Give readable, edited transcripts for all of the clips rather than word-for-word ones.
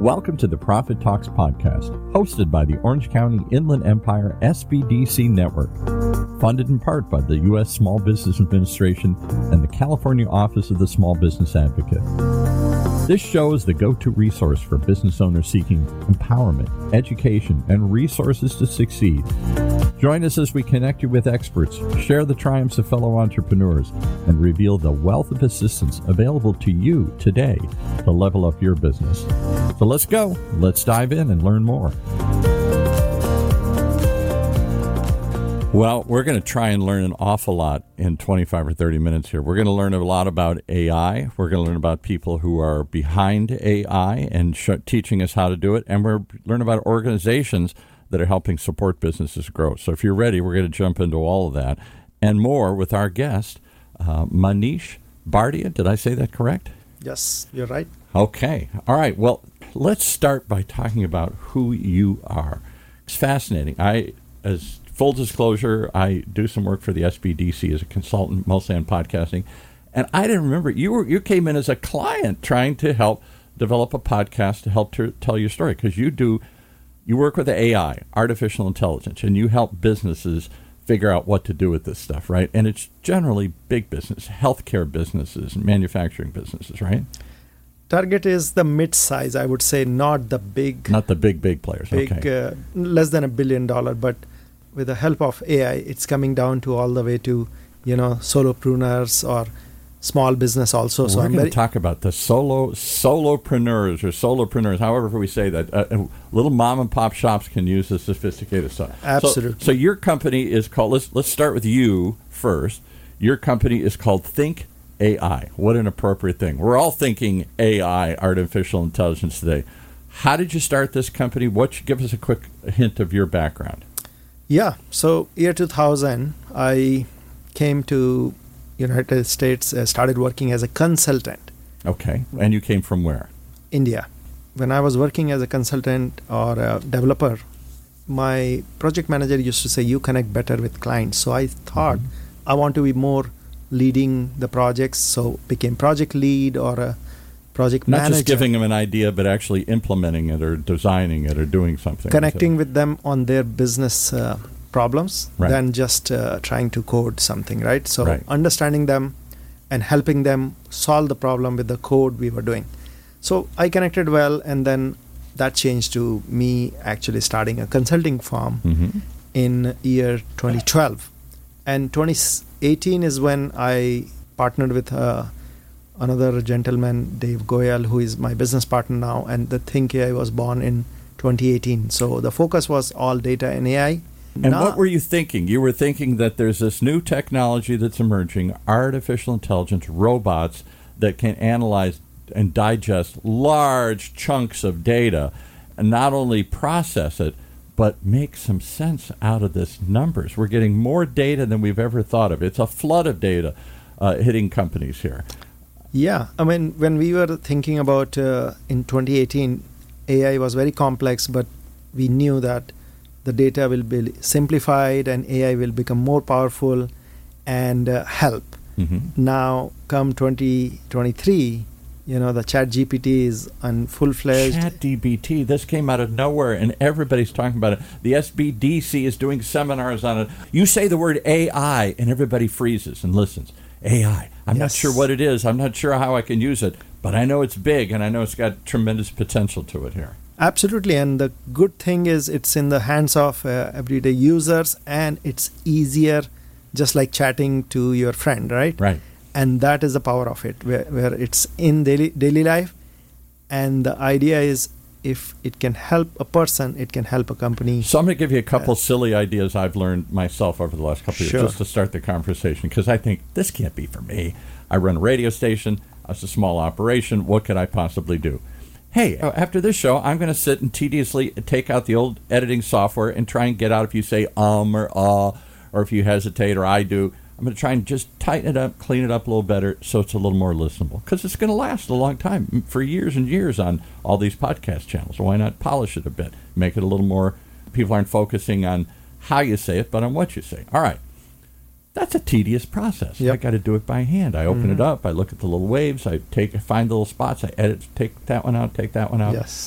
Welcome to the Profit Talks podcast, hosted by the Orange County Inland Empire SBDC Network, funded in part by the U.S. Small Business Administration and the California Office of the Small Business Advocate. This show is the go-to resource for business owners seeking empowerment, education, and resources to succeed. Join us as we connect you with experts, share the triumphs of fellow entrepreneurs, and reveal the wealth of assistance available to you today to level up your business. So let's go. Let's dive in and learn more. Well, we're going to try and learn an awful lot in 25 or 30 minutes here. We're going to learn a lot about AI. We're going to learn about people who are behind AI and teaching us how to do it. And we're learn about organizations that are helping support businesses grow. So if you're ready, we're going to jump into all of that and more with our guest, Manish Bhartia. Did I say that correct? Yes, you're right. Okay. All right. Well, let's start by talking about who you are. It's fascinating. As full disclosure, I do some work for the SBDC as a consultant, mostly on podcasting. And I didn't remember, you came in as a client trying to help develop a podcast to help tell your story, because you work with AI, artificial intelligence, and you help businesses figure out what to do with this stuff, right? And it's generally big business, healthcare businesses, and manufacturing businesses, right? Target is the mid-size, I would say, not the big players. Okay. Less than $1 billion, but with the help of AI, it's coming down to all the way to, solopreneurs or small business also. So we're going to talk about the solopreneurs or solopreneurs, however we say that. Little mom and pop shops can use this sophisticated stuff. Absolutely. So your company is called, let's start with you first. Your company is called Think AI. What an appropriate thing. We're all thinking AI, artificial intelligence today. How did you start this company? Give us a quick hint of your background. Yeah. So year 2000, I came to United States, started working as a consultant. Okay. And you came from where? India. When I was working as a consultant or a developer, my project manager used to say, you connect better with clients. So I thought I want to be more leading the projects. So became project lead or a project manager. Not just giving them an idea, but actually implementing it or designing it or doing something. Connecting with them on their business problems than just trying to code something, right? So understanding them and helping them solve the problem with the code we were doing. So I connected well, and then that changed to me actually starting a consulting firm in year 2012. And 2018 is when I partnered with another gentleman, Dave Goyal, who is my business partner now, and the Think AI was born in 2018. So the focus was all data and AI. And what were you thinking? You were thinking that there's this new technology that's emerging, artificial intelligence, robots that can analyze and digest large chunks of data and not only process it, but make some sense out of this numbers. We're getting more data than we've ever thought of. It's a flood of data hitting companies here. Yeah. I mean, when we were thinking about in 2018, AI was very complex, but we knew that the data will be simplified and AI will become more powerful and help. Now, come 2023, the ChatGPT is on full-fledged. ChatGPT, this came out of nowhere, and everybody's talking about it. The SBDC is doing seminars on it. You say the word AI, and everybody freezes and listens. AI. I'm not sure what it is. I'm not sure how I can use it, but I know it's big, and I know it's got tremendous potential to it here. Absolutely, and the good thing is it's in the hands of everyday users, and it's easier, just like chatting to your friend, right? Right. And that is the power of it, where it's in daily life, and the idea is if it can help a person, it can help a company. So I'm going to give you a couple silly ideas I've learned myself over the last couple of years, just to start the conversation, because I think this can't be for me. I run a radio station. It's a small operation. What could I possibly do? Hey, after this show, I'm going to sit and tediously take out the old editing software and try and get out if you say or if you hesitate, or I do. I'm going to try and just tighten it up, clean it up a little better so it's a little more listenable, because it's going to last a long time, for years and years on all these podcast channels. So why not polish it a bit, make it a little more, people aren't focusing on how you say it, but on what you say. All right. That's a tedious process. I got to do it by hand. I open it up, I look at the little waves, I find the little spots, I edit, take that one out, take that one out. Yes.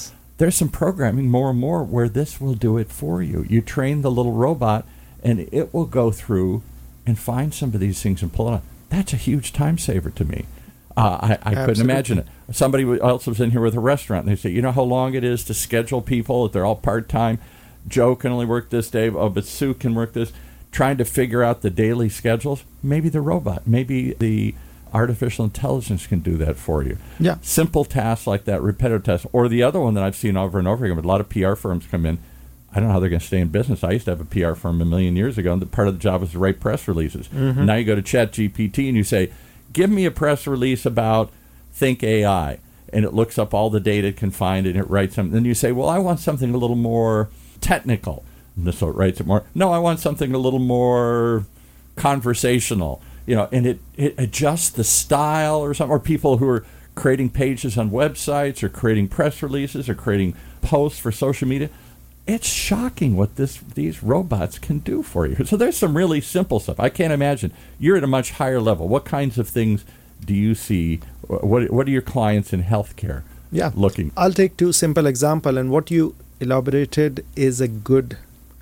there's some programming more and more where this will do it for you. You train the little robot, and it will go through and find some of these things and pull it out. That's a huge time saver to me. I couldn't imagine it. Somebody else was in here with a restaurant, and they say, you know how long it is to schedule people if they're all part-time? Joe can only work this day, but Sue can work this. Trying to figure out the daily schedules, maybe the robot, maybe the artificial intelligence can do that for you. Yeah. Simple tasks like that, repetitive tasks. Or the other one that I've seen over and over again, but a lot of PR firms come in. I don't know how they're going to stay in business. I used to have a PR firm a million years ago, and part of the job was to write press releases. Mm-hmm. Now you go to ChatGPT and you say, give me a press release about Think AI. And it looks up all the data it can find, and it writes something. Then you say, well, I want something a little more technical. And so it writes it more. No, I want something a little more conversational. And it adjusts the style or something. Or people who are creating pages on websites or creating press releases or creating posts for social media. It's shocking what these robots can do for you. So there's some really simple stuff. I can't imagine. You're at a much higher level. What kinds of things do you see? What are your clients in healthcare looking? I'll take two simple examples, and what you elaborated is a good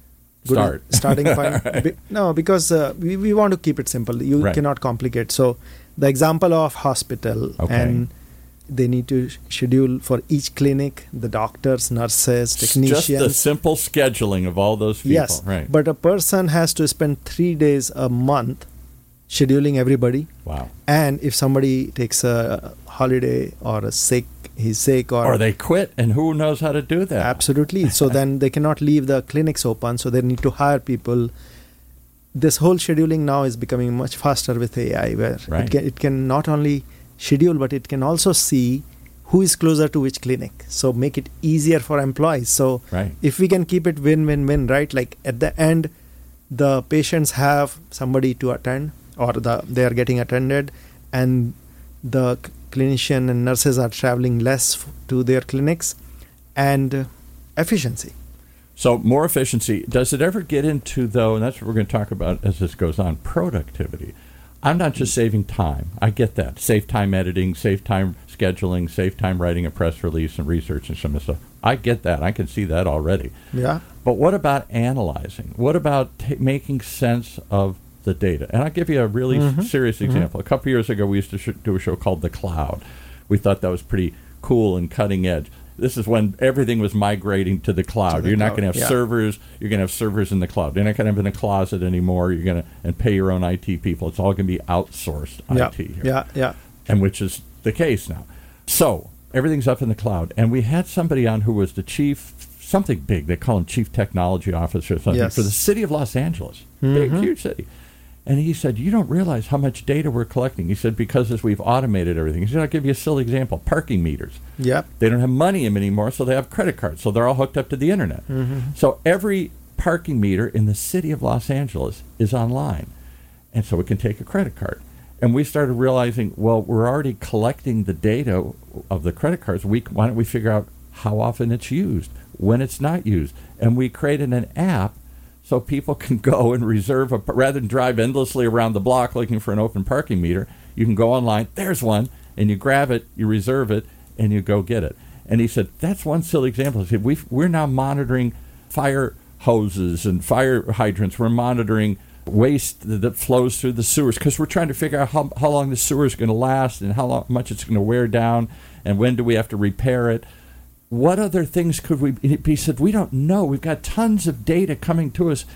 starting point. Right. No, because we want to keep it simple. You cannot complicate. So the example of hospital, and they need to schedule for each clinic, the doctors, nurses, technicians. Just the simple scheduling of all those people. Yes, right. But a person has to spend 3 days a month scheduling everybody. Wow. And if somebody takes a holiday or he's sick or they quit, and who knows how to do that? Absolutely. So then they cannot leave the clinics open, so they need to hire people. This whole scheduling now is becoming much faster with AI, where it can not only schedule, but it can also see who is closer to which clinic. So make it easier for employees. So if we can keep it win-win-win, right? Like at the end, the patients have somebody to attend, or they are getting attended, and the clinician and nurses are traveling less to their clinics, and efficiency. So more efficiency. Does it ever get into, though, and that's what we're going to talk about as this goes on, productivity? I'm not just saving time. I get that. Save time editing, save time scheduling, save time writing a press release and research and some of the stuff. I get that. I can see that already. Yeah. But what about analyzing? What about making sense of the data? And I'll give you a really serious example. A couple years ago, we used to do a show called The Cloud. We thought that was pretty cool and cutting edge. This is when everything was migrating to the cloud. You're not going to have servers. You're going to have servers in the cloud. You're not going to have in a closet anymore. You're going to pay your own IT people. It's all going to be outsourced IT here. Yeah. And which is the case now. So everything's up in the cloud. And we had somebody on who was the chief, something big. They call him chief technology officer or something for the city of Los Angeles. Big, huge city. And he said, you don't realize how much data we're collecting. He said, because as we've automated everything. He said, I'll give you a silly example. Parking meters. Yep. They don't have money in them anymore, so they have credit cards. So they're all hooked up to the internet. So every parking meter in the city of Los Angeles is online. And so we can take a credit card. And we started realizing, well, we're already collecting the data of the credit cards. Why don't we figure out how often it's used, when it's not used? And we created an app so people can go and reserve rather than drive endlessly around the block looking for an open parking meter. You can go online, there's one, and you grab it, you reserve it, and you go get it. And he said, that's one silly example. He said, we're now monitoring fire hoses and fire hydrants. We're monitoring waste that flows through the sewers because we're trying to figure out how long the sewer is going to last and how much it's going to wear down and when do we have to repair it. What other things could we... He said, we don't know. We've got tons of data coming to us,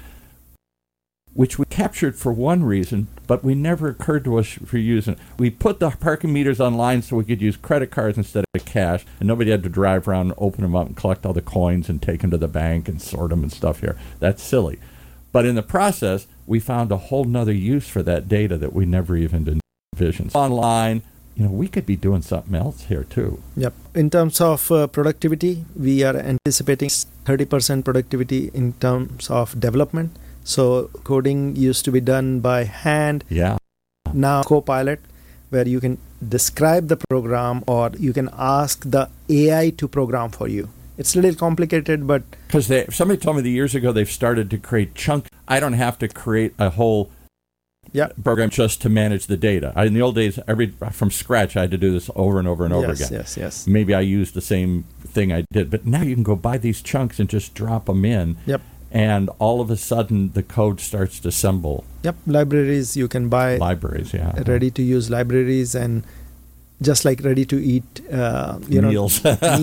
which we captured for one reason, but we never occurred to us for using it. We put the parking meters online so we could use credit cards instead of cash, and nobody had to drive around and open them up and collect all the coins and take them to the bank and sort them and stuff here. That's silly. But in the process, we found a whole nother use for that data that we never even envisioned. Online... we could be doing something else here, too. Yep. In terms of productivity, we are anticipating 30% productivity in terms of development. So coding used to be done by hand. Yeah. Now Copilot, where you can describe the program or you can ask the AI to program for you. It's a little complicated, but... Because somebody told me years ago they've started to create chunks. I don't have to create a whole program just to manage the data. In the old days, from scratch, I had to do this over and over and over again. Yes. Maybe I used the same thing I did, but now you can go buy these chunks and just drop them in. Yep. And all of a sudden, the code starts to assemble. Yep, libraries, you can buy ready-to-use libraries, and just like ready-to-eat meals.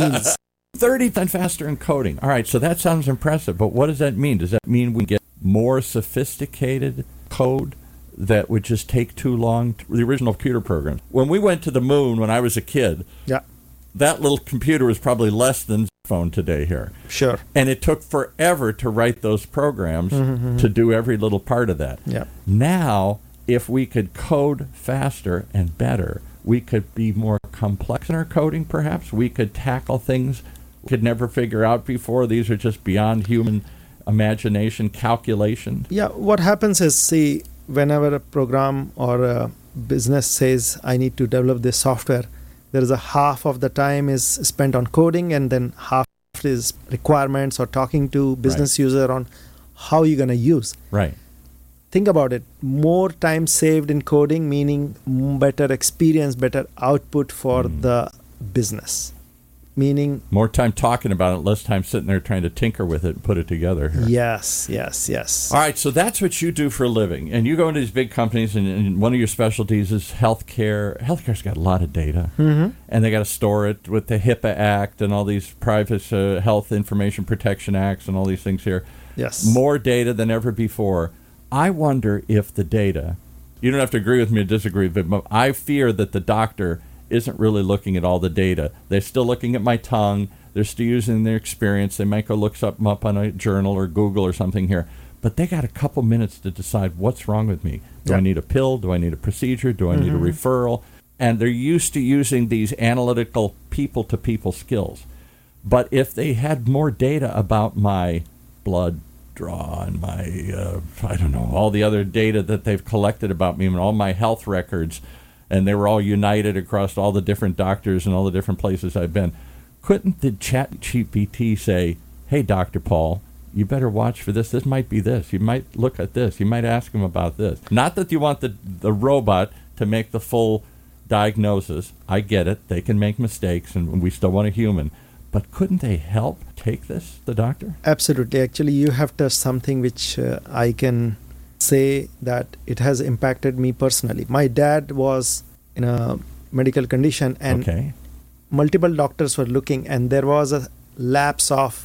30% faster in coding. All right, so that sounds impressive, but what does that mean? Does that mean we get more sophisticated code that would just take too long? The original computer programs. When we went to the moon when I was a kid, that little computer was probably less than phone today here. Sure. And it took forever to write those programs to do every little part of that. Yeah. Now, if we could code faster and better, we could be more complex in our coding, perhaps. We could tackle things we could never figure out before. These are just beyond human imagination, calculation. Yeah, what happens is, see, whenever a program or a business says, I need to develop this software, there is a half of the time is spent on coding, and then half is requirements or talking to business user on how you're going to use. Right. Think about it. More time saved in coding, meaning better experience, better output for the business. Meaning more time talking about it, less time sitting there trying to tinker with it and put it together. Yes. All right, so that's what you do for a living. And you go into these big companies, and one of your specialties is healthcare. Healthcare's got a lot of data, and they got to store it with the HIPAA Act and all these private health information protection acts and all these things here. Yes. More data than ever before. I wonder if the data, you don't have to agree with me or disagree, but I fear that the doctor isn't really looking at all the data. They're still looking at my tongue. They're still using their experience. They might go look something up on a journal or Google or something here. But they got a couple minutes to decide what's wrong with me. Do I need a pill? Do I need a procedure? Do I need a referral? And they're used to using these analytical people-to-people skills. But if they had more data about my blood draw and my, all the other data that they've collected about me and all my health records, and they were all united across all the different doctors and all the different places I've been, couldn't the ChatGPT say, hey, Dr. Paul, you better watch for this. This might be this. You might look at this. You might ask him about this. Not that you want the robot to make the full diagnosis. I get it. They can make mistakes, and we still want a human. But couldn't they help take this, the doctor? Absolutely. Actually, you have touched something which I can say that it has impacted me personally. My dad was in a medical condition, and multiple doctors were looking, and there was a lapse of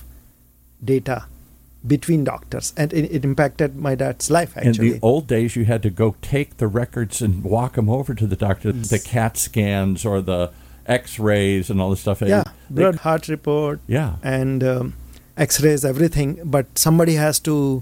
data between doctors, and it impacted my dad's life, actually. In the old days, you had to go take the records and walk them over to the doctor, the CAT scans or the X-rays and all this stuff. Yeah, blood, heart report, and X-rays, everything. But somebody has to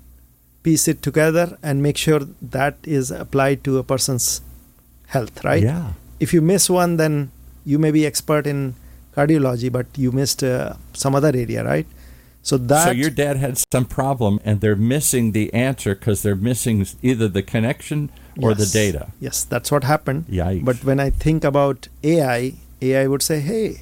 piece it together and make sure that is applied to a person's health, right? Yeah. If you miss one, then you may be expert in cardiology, but you missed some other area, right? So your dad had some problem, and they're missing the answer because they're missing either the connection or the data. Yes, that's what happened. Yikes. But when I think about AI would say, hey,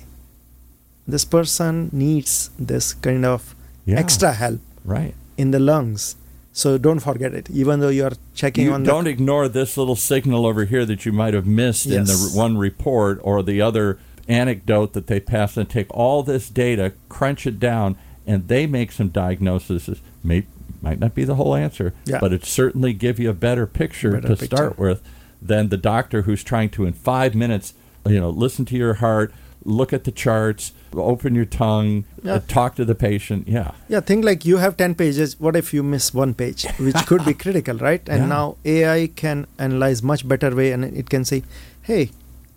this person needs this kind of extra help in the lungs. So don't forget it, even though you are checking on don't ignore this little signal over here that you might have missed in the one report or the other anecdote that they pass, and take all this data, crunch it down, and they make some diagnoses. Might not be the whole answer, but it certainly give you a better picture start with than the doctor who's trying to, in 5 minutes, listen to your heart, look at the charts, open your tongue, talk to the patient. Yeah, think like you have 10 pages. What if you miss one page, which could be critical, right? And now AI can analyze much better way, and it can say, hey,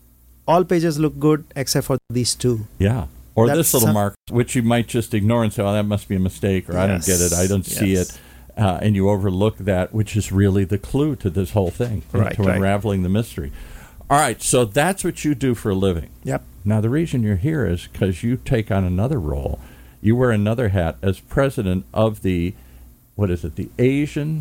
all pages look good except for these two. Yeah. Or this little mark, which you might just ignore and say, oh, that must be a mistake, or I don't get it, I don't see it. And you overlook that, which is really the clue to this whole thing, to unraveling the mystery. All right, so that's what you do for a living. Yep. Now, the reason you're here is because you take on another role. You wear another hat as president of the, the Asian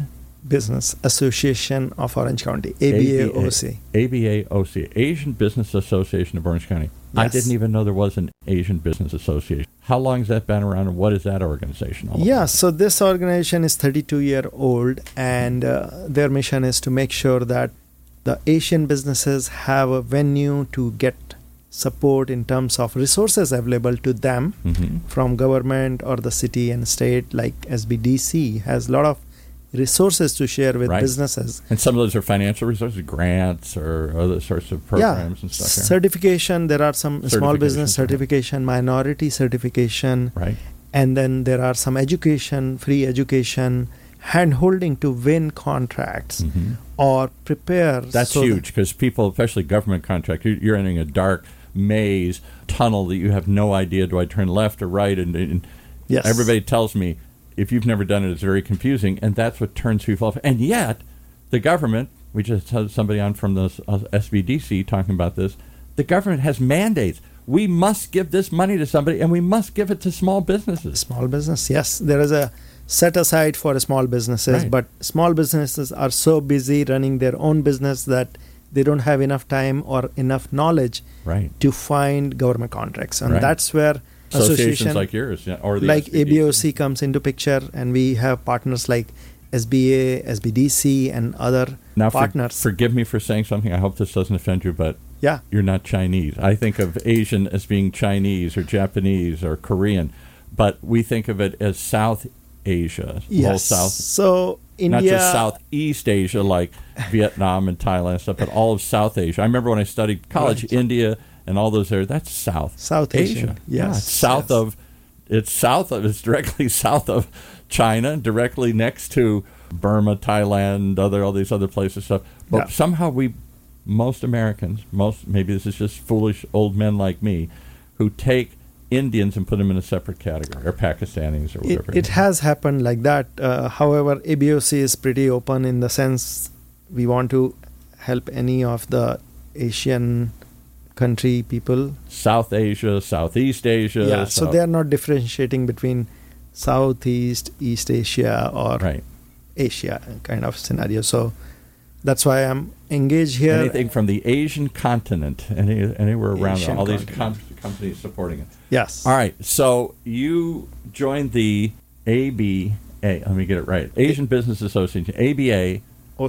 Business Association of Orange County, ABAOC. ABAOC, Asian Business Association of Orange County. Yes. I didn't even know there was an Asian Business Association. How long has that been around, and what is that organization all about? So this organization is 32-year-old, and their mission is to make sure that the Asian businesses have a venue to get support in terms of resources available to them from government or the city and state. Like SBDC has a lot of resources to share with businesses. And some of those are financial resources, grants or other sorts of programs and stuff. Certification, there are some small business certification, minority certification. Right. And then there are some education, free education, hand-holding to win contracts or prepare. That's huge because people, especially government contractors, you're entering a dark maze, tunnel that you have no idea, do I turn left or right? And everybody tells me, if you've never done it, it's very confusing, and that's what turns people off. And yet, the government, we just had somebody on from the SBDC talking about this, the government has mandates. We must give this money to somebody, and we must give it to small businesses. Small business, yes. There is a set aside for small businesses, but small businesses are so busy running their own business that they don't have enough time or enough knowledge to find government contracts. And that's where associations like yours or the like SBDC. ABOC comes into picture, and we have partners like SBA, SBDC, and other partners. Forgive me for saying something. I hope this doesn't offend you, but you're not Chinese. I think of Asian as being Chinese or Japanese or Korean, but we think of it as South Asia. Yes. South. So India, not just Southeast Asia like Vietnam and Thailand and stuff, but all of South Asia. I remember when I studied college, India and all those areas. That's South Asia. Yes. It's directly south of China, directly next to Burma, Thailand, all these other places stuff. But somehow most Americans, maybe this is just foolish old men like me, who take Indians and put them in a separate category, or Pakistanis or whatever. It has happened like that. However, ABOC is pretty open in the sense we want to help any of the Asian country people. South Asia, Southeast Asia. So they are not differentiating between Southeast, East Asia, or Asia kind of scenario. So that's why I'm engaged here. Anything from the Asian continent, anywhere around there, all these companies supporting it. Yes. All right. So you joined the ABA. Let me get it right. Asian Business Association, ABA.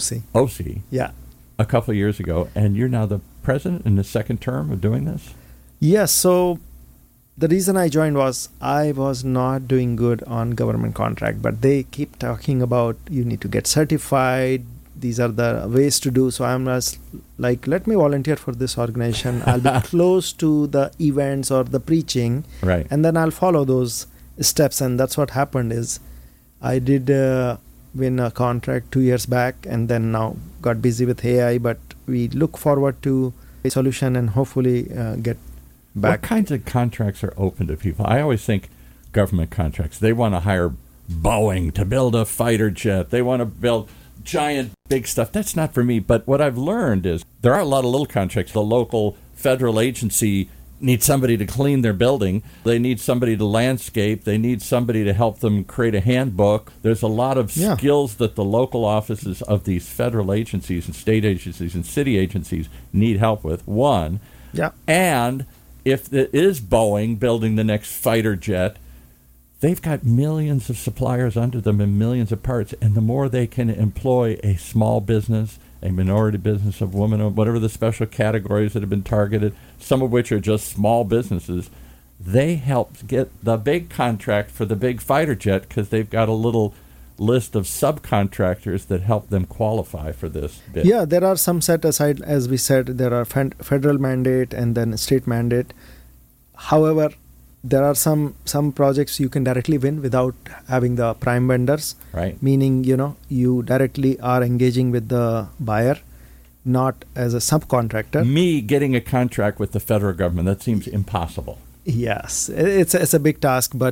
OC. Yeah. A couple of years ago, and you're now the president in the second term of doing this? Yes. So the reason I joined was I was not doing good on government contract, but they keep talking about you need to get certified. These are the ways to do. So I'm just like, let me volunteer for this organization. I'll be close to the events or the preaching, and then I'll follow those steps. And that's what happened is I did win a contract 2 years back, and then now got busy with AI, but we look forward to a solution and hopefully get back. What kinds of contracts are open to people? I always think government contracts. They want to hire Boeing to build a fighter jet. They want to build giant big stuff. That's not for me. But what I've learned is there are a lot of little contracts. The local federal agency needs somebody to clean their building. They need somebody to landscape. They need somebody to help them create a handbook. There's a lot of skills that the local offices of these federal agencies and state agencies and city agencies need help with. One. And if it is Boeing building the next fighter jet, they've got millions of suppliers under them and millions of parts. And the more they can employ a small business, a minority business, of women, whatever the special categories that have been targeted, some of which are just small businesses, they help get the big contract for the big fighter jet because they've got a little list of subcontractors that help them qualify for this bid. Yeah, there are some set aside, as we said, there are federal mandate and then state mandate. However, there are some projects you can directly win without having the prime vendors. Meaning, you directly are engaging with the buyer, not as a subcontractor. Me getting a contract with the federal government, that seems impossible. Yes, it's a big task. But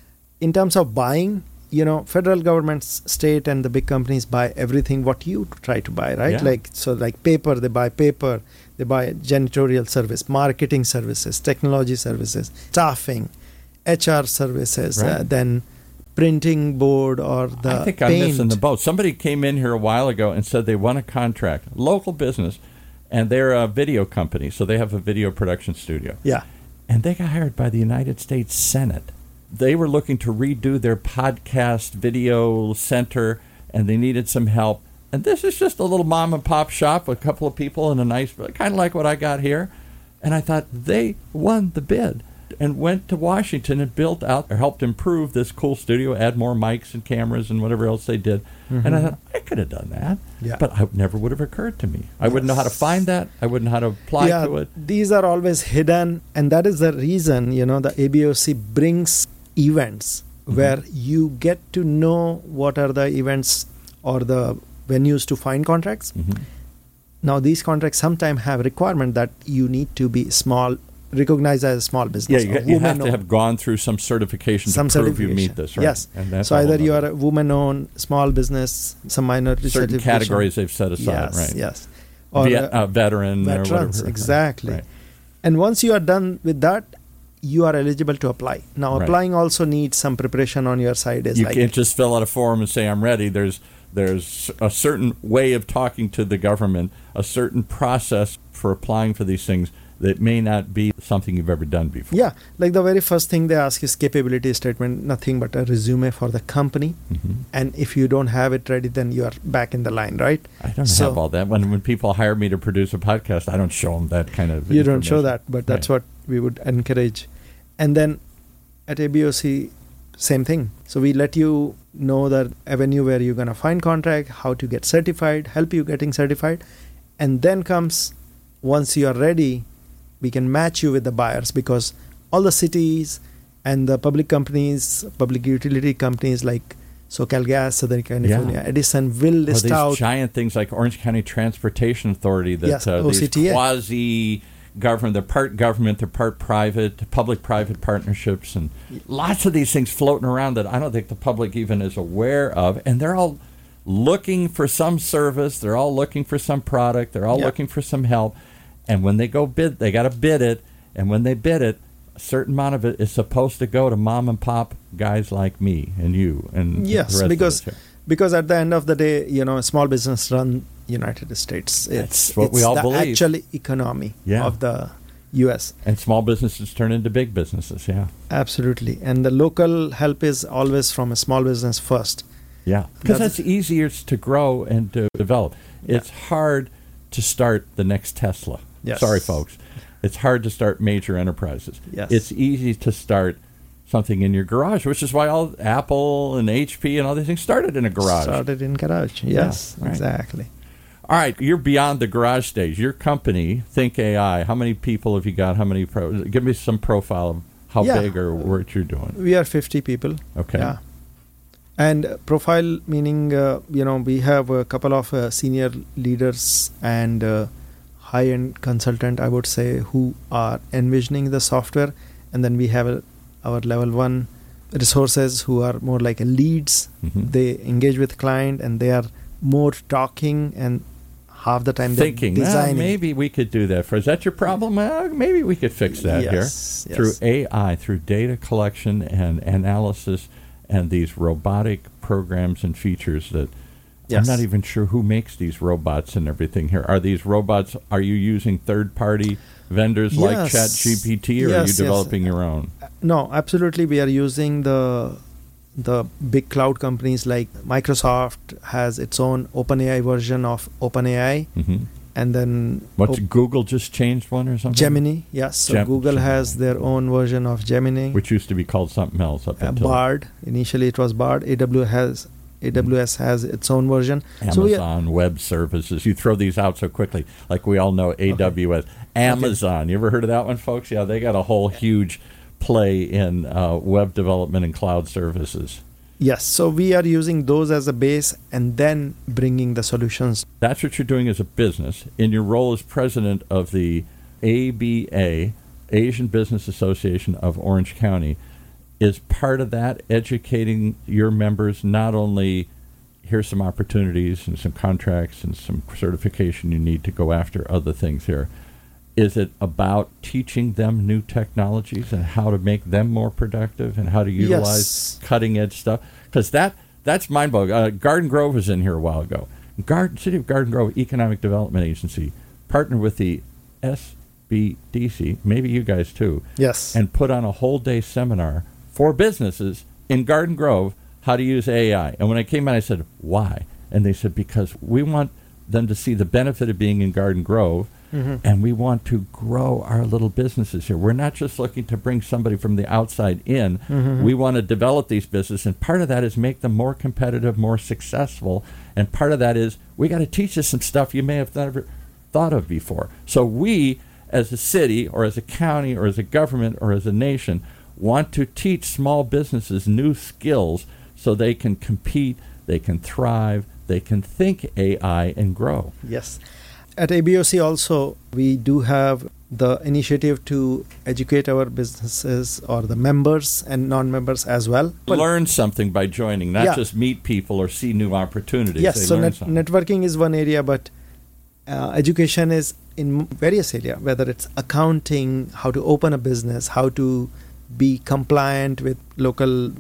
in terms of buying, federal governments, state, and the big companies buy everything what you try to buy, right? Like paper, they buy paper. They buy janitorial service, marketing services, technology services, staffing, HR services, then printing board or the I think paint. I'm missing the boat. Somebody came in here a while ago and said they won a contract, local business, and they're a video company, so they have a video production studio. Yeah. And they got hired by the United States Senate. They were looking to redo their podcast video center, and they needed some help. And this is just a little mom and pop shop with a couple of people and a nice, kind of like what I got here. And I thought they won the bid and went to Washington and built out or helped improve this cool studio, add more mics and cameras and whatever else they did. Mm-hmm. And I thought, I could have done that. Yeah. But it never would have occurred to me. I wouldn't know how to find that. I wouldn't know how to apply to it. These are always hidden. And that is the reason, the ABOC brings events where you get to know what are the events or the venues to find contracts. Mm-hmm. Now, these contracts sometimes have requirement that you need to be small, recognized as a small business. Yeah, you have to have gone through some certification to prove you meet this, right? Yes. So either you are a woman-owned small business, some minority certain categories they've set aside, right? Yes. Or veteran or whatever. Exactly. Right. And once you are done with that, you are eligible to apply. Now, applying also needs some preparation on your side. You can't just fill out a form and say, I'm ready. There's a certain way of talking to the government, a certain process for applying for these things that may not be something you've ever done before. Yeah, like the very first thing they ask is capability statement, nothing but a resume for the company. Mm-hmm. And if you don't have it ready, then you are back in the line, right? I don't have all that. When people hire me to produce a podcast, I don't show them that kind of You don't show that, but that's what we would encourage. And then at ABOC, same thing. So we let you know the avenue where you're going to find contract, how to get certified, help you getting certified. And then comes, once you are ready, we can match you with the buyers, because all the cities and the public companies, public utility companies like SoCalGas, Southern California, Edison will list these out giant things like Orange County Transportation Authority, that OCTA. These quasi-government, they're part government, they're part private, public-private partnerships, and lots of these things floating around that I don't think the public even is aware of, and they're all looking for some service, they're all looking for some product, they're all looking for some help. And when they go bid, they got to bid it. And when they bid it, a certain amount of it is supposed to go to mom and pop guys like me and you and the rest of us here. Because at the end of the day, small business run United States. It's what we all believe. It's the actual economy of the U.S. And small businesses turn into big businesses. Yeah, absolutely. And the local help is always from a small business first. Yeah, because that's easier to grow and to develop. It's hard to start the next Tesla. Yes. Sorry, folks. It's hard to start major enterprises. Yes. It's easy to start something in your garage, which is why all Apple and HP and all these things started in a garage. Yes, right. Exactly. All right, you're beyond the garage stage. Your company, Think AI, how many people have you got? How many? Give me some profile of how big or what you're doing. We are 50 people. Okay. Yeah. And profile meaning, we have a couple of senior leaders and high-end consultant, I would say, who are envisioning the software. And then we have our level 1 resources who are more like leads. Mm-hmm. They engage with client and they are more talking, and half the time thinking, they're designing. Maybe we could do that. Is that your problem? Maybe we could fix that here. Through AI, through data collection and analysis and these robotic programs and features that I'm not even sure who makes these robots and everything here. Are these robots, are you using third-party vendors like ChatGPT, or are you developing your own? No, absolutely. We are using the big cloud companies like Microsoft has its own OpenAI version of OpenAI. Mm-hmm. And then Google just changed one or something? Gemini, yes. So Google has their own version of Gemini, which used to be called something else up until Bard. Initially, it was Bard. AWS has its own version. Amazon Web Services. You throw these out so quickly, like we all know AWS. Okay. Amazon. You ever heard of that one, folks? Yeah, they got a whole huge play in web development and cloud services. Yes, so we are using those as a base and then bringing the solutions. That's what you're doing as a business. In your role as president of the ABA, Asian Business Association of Orange County, is part of that educating your members not only here's some opportunities and some contracts and some certification you need to go after other things here. Is it about teaching them new technologies and how to make them more productive and how to utilize cutting-edge stuff? Because that's mind-blowing. Garden Grove was in here a while ago. City of Garden Grove Economic Development Agency partnered with the SBDC, maybe you guys too, and put on a whole-day seminar for businesses in Garden Grove how to use AI. And when I came out, I said, why? And they said, because we want them to see the benefit of being in Garden Grove, and we want to grow our little businesses here. We're not just looking to bring somebody from the outside in. We want to develop these businesses, and part of that is make them more competitive, more successful, and part of that is we got to teach you some stuff you may have never thought of before. So we, as a city or as a county or as a government or as a nation, want to teach small businesses new skills so they can compete, they can thrive, they can think AI and grow. Yes. At ABOC also, we do have the initiative to educate our businesses or the members and non-members as well. Learn something by joining, not just meet people or see new opportunities. Yes, so networking is one area, but education is in various areas, whether it's accounting, how to open a business, how to be compliant with local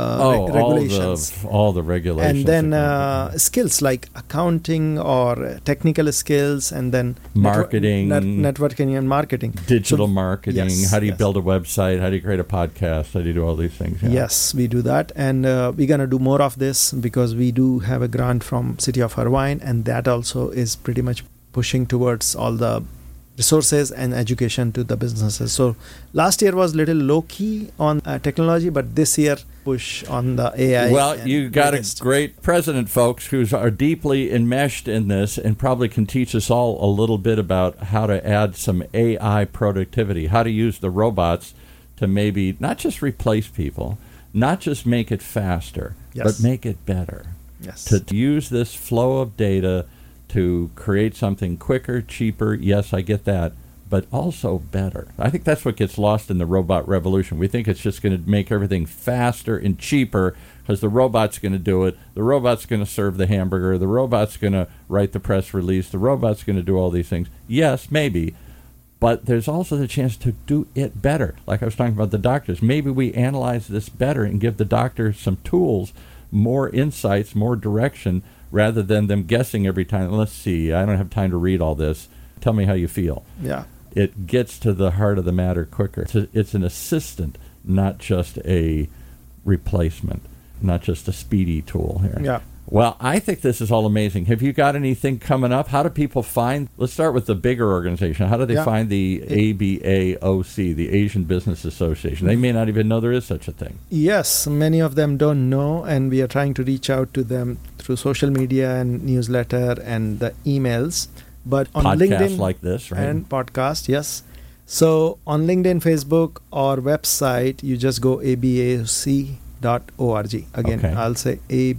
regulations. All the regulations. And then skills like accounting or technical skills, and then marketing. Networking and marketing. Digital marketing. How do you build a website? How do you create a podcast? How do you do all these things? Yeah. Yes, we do that. And we're going to do more of this because we do have a grant from City of Irvine, and that also is pretty much pushing towards all the resources and education to the businesses. So last year was a little low-key on technology, but this year push on the AI. Well, you got a great president, folks, who are deeply enmeshed in this and probably can teach us all a little bit about how to add some AI productivity, how to use the robots to maybe not just replace people, not just make it faster, but make it better. Yes. To use this flow of data to create something quicker, cheaper, yes, I get that, but also better. I think that's what gets lost in the robot revolution. We think it's just going to make everything faster and cheaper because the robot's going to do it. The robot's going to serve the hamburger. The robot's going to write the press release. The robot's going to do all these things. Yes, maybe, but there's also the chance to do it better. Like I was talking about the doctors. Maybe we analyze this better and give the doctor some tools, more insights, more direction, rather than them guessing every time. Let's see, I don't have time to read all this. Tell me how you feel. Yeah. It gets to the heart of the matter quicker. It's an assistant, not just a replacement, not just a speedy tool here. Yeah. Well, I think this is all amazing. Have you got anything coming up? How do people find, let's start with the bigger organization. How do they find the ABAOC, the Asian Business Association? They may not even know there is such a thing. Yes, many of them don't know, and we are trying to reach out to them through social media and newsletter and the emails. But on LinkedIn like this, right? And podcast, yes. So on LinkedIn, Facebook, or website, you just go abaoc.org. Again, I'll say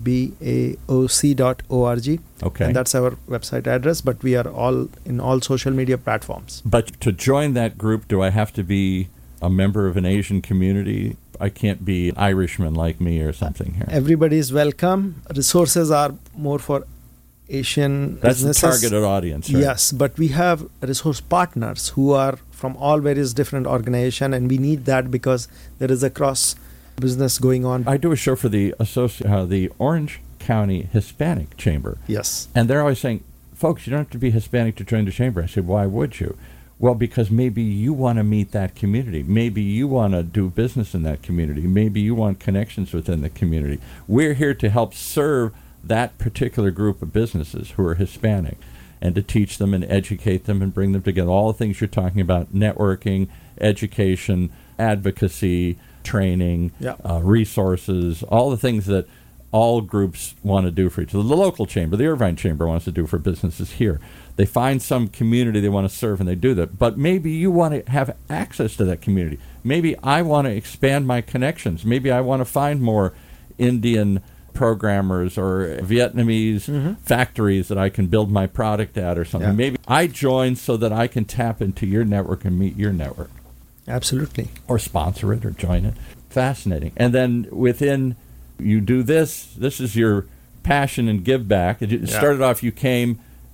abaoc.org. Okay. And that's our website address, but we are all in all social media platforms. But to join that group, do I have to be a member of an Asian community? I can't be an Irishman like me or something here. Everybody is welcome. Resources are more for Asian businesses. That's the targeted audience, right? Yes, but we have resource partners who are from all various different organizations, and we need that because there is a cross business going on. I do a show for the Orange County Hispanic Chamber. Yes. And they're always saying, folks, you don't have to be Hispanic to join the chamber. I said, why would you? Well, because maybe you want to meet that community. Maybe you want to do business in that community. Maybe you want connections within the community. We're here to help serve that particular group of businesses who are Hispanic and to teach them and educate them and bring them together. All the things you're talking about, networking, education, advocacy, training, resources, all the things that all groups want to do for each other. The local chamber, the Irvine Chamber, wants to do for businesses here. They find some community they want to serve and they do that. But maybe you want to have access to that community. Maybe I want to expand my connections. Maybe I want to find more Indian programmers or Vietnamese factories that I can build my product at or something. Yeah. Maybe I join so that I can tap into your network and meet your network. Absolutely. Or sponsor it or join it. Fascinating. And then within, you do this is your passion and give back. It started off, you came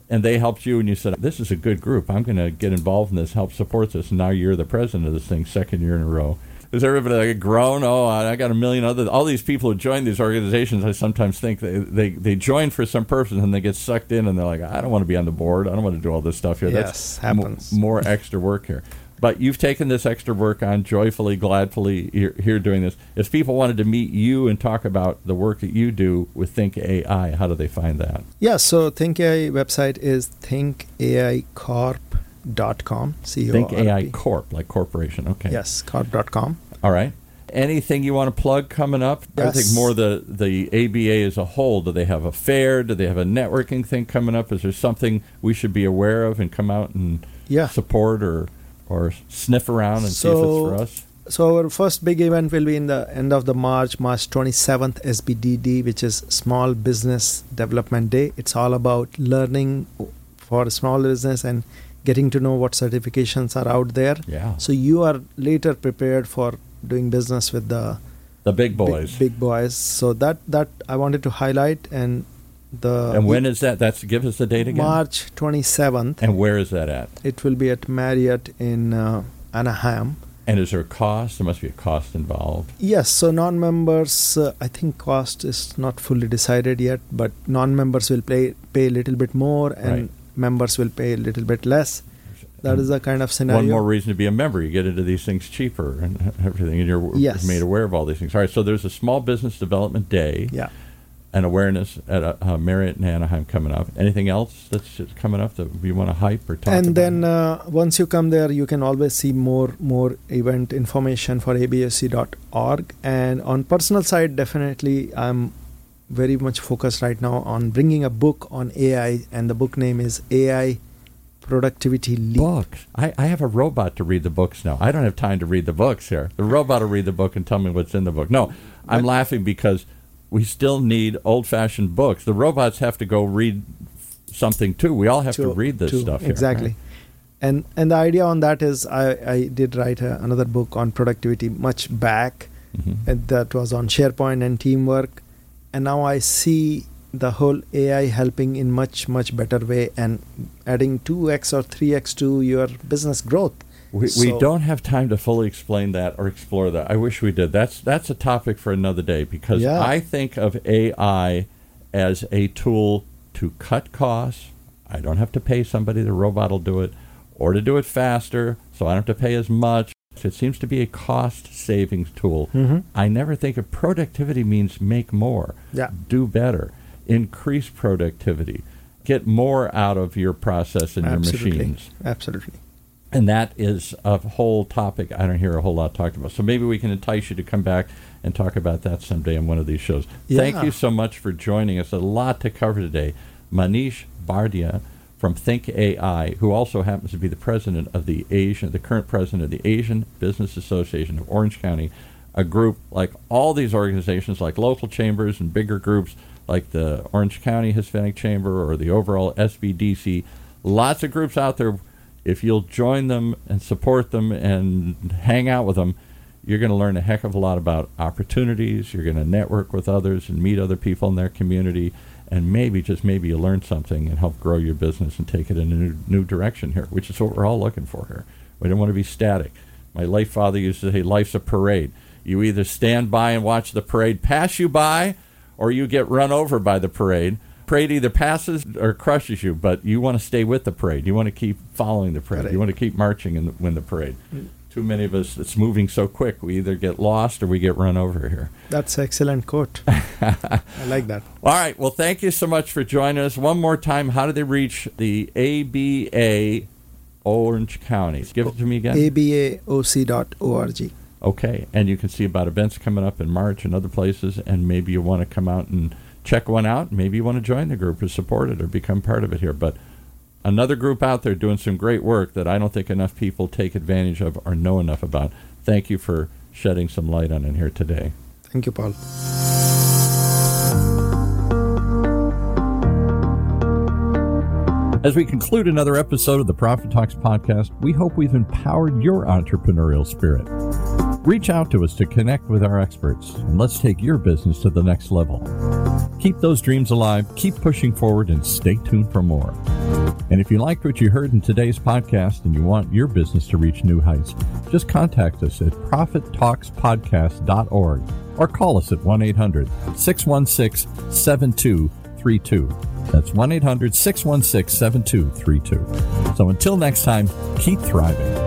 and they helped you, and you said, this is a good group. I'm going to get involved in this, help support this. And now you're the president of this thing, second year in a row. Is everybody like grown? Oh, I got a million all these people who join these organizations, I sometimes think they join for some purpose and they get sucked in and they're like, I don't want to be on the board. I don't want to do all this stuff here. Yes, happens. More extra work here. But you've taken this extra work on joyfully, gladfully, here doing this. If people wanted to meet you and talk about the work that you do with Think AI, how do they find that? Yeah, so Think AI website is thinkaicorp.com. Think AI Corp, like corporation. Okay. Yes, corp.com. All right. Anything you want to plug coming up? Yes. I think more the ABA as a whole. Do they have a fair? Do they have a networking thing coming up? Is there something we should be aware of and come out and support or sniff around and see if it's for us? So our first big event will be in the end of the March 27th, SBDD, which is Small Business Development Day. It's all about learning for a small business and getting to know what certifications are out there. Yeah. So you are later prepared for doing business with the big boys. Big boys. So that I wanted to highlight. And when is that? Give us the date again. March 27th. And where is that at? It will be at Marriott in Anaheim. And is there a cost? There must be a cost involved. Yes. So non-members, I think cost is not fully decided yet, but non-members will pay a little bit more and members will pay a little bit less. That is the kind of scenario. One more reason to be a member. You get into these things cheaper and everything, and you're made aware of all these things. All right, so there's a Small Business Development Day. Yeah. And awareness at Marriott in Anaheim coming up. Anything else that's coming up that you want to hype or talk about? And then once you come there, you can always see more event information for absc.org. And on personal side, definitely, I'm very much focused right now on bringing a book on AI, and the book name is AI Productivity Leap. Books. I have a robot to read the books now. I don't have time to read the books here. The robot will read the book and tell me what's in the book. No, I'm laughing because we still need old-fashioned books. The robots have to go read something too. We all have to read this stuff here. Exactly. Right? And the idea on that is I did write another book on productivity much back, and that was on SharePoint and teamwork. And now I see the whole AI helping in much, much better way and adding 2x or 3x to your business growth. We don't have time to fully explain that or explore that. I wish we did. That's a topic for another day because I think of AI as a tool to cut costs. I don't have to pay somebody, the robot will do it, or to do it faster, so I don't have to pay as much. It seems to be a cost savings tool. I never think of productivity means make more, do better, increase productivity, get more out of your process and your machines. Absolutely. And that is a whole topic I don't hear a whole lot talked about. So maybe we can entice you to come back and talk about that someday on one of these shows. Thank you so much for joining us. A lot to cover today. Manish Bardia from Think AI, who also happens to be the president of the current president of the Asian Business Association of Orange County, a group like all these organizations, like local chambers and bigger groups like the Orange County Hispanic Chamber or the overall SBDC. Lots of groups out there. If you'll join them and support them and hang out with them, you're going to learn a heck of a lot about opportunities. You're going to network with others and meet other people in their community, and maybe, just maybe, you'll learn something and help grow your business and take it in a new direction here, which is what we're all looking for here. We don't want to be static. My late father used to say, life's a parade. You either stand by and watch the parade pass you by, or you get run over by the parade. Parade either passes or crushes you, but you want to stay with the parade. You want to keep following the parade. You want to keep marching in the parade. Too many of us, it's moving so quick, we either get lost or we get run over here. That's an excellent quote. I like that. All right. Well, thank you so much for joining us. One more time, how do they reach the ABA Orange County? Give it to me again. abaoc.org. Okay. And you can see about events coming up in March and other places, and maybe you want to come out and check one out. Maybe you want to join the group or support it or become part of it here. But another group out there doing some great work that I don't think enough people take advantage of or know enough about. Thank you for shedding some light on it here today. Thank you, Paul. As we conclude another episode of the Profit Talks podcast, we hope we've empowered your entrepreneurial spirit. Reach out to us to connect with our experts, and let's take your business to the next level. Keep those dreams alive, keep pushing forward, and stay tuned for more. And if you liked what you heard in today's podcast and you want your business to reach new heights, just contact us at ProfitTalksPodcast.org or call us at 1-800-616-7232. That's 1-800-616-7232. So until next time, keep thriving.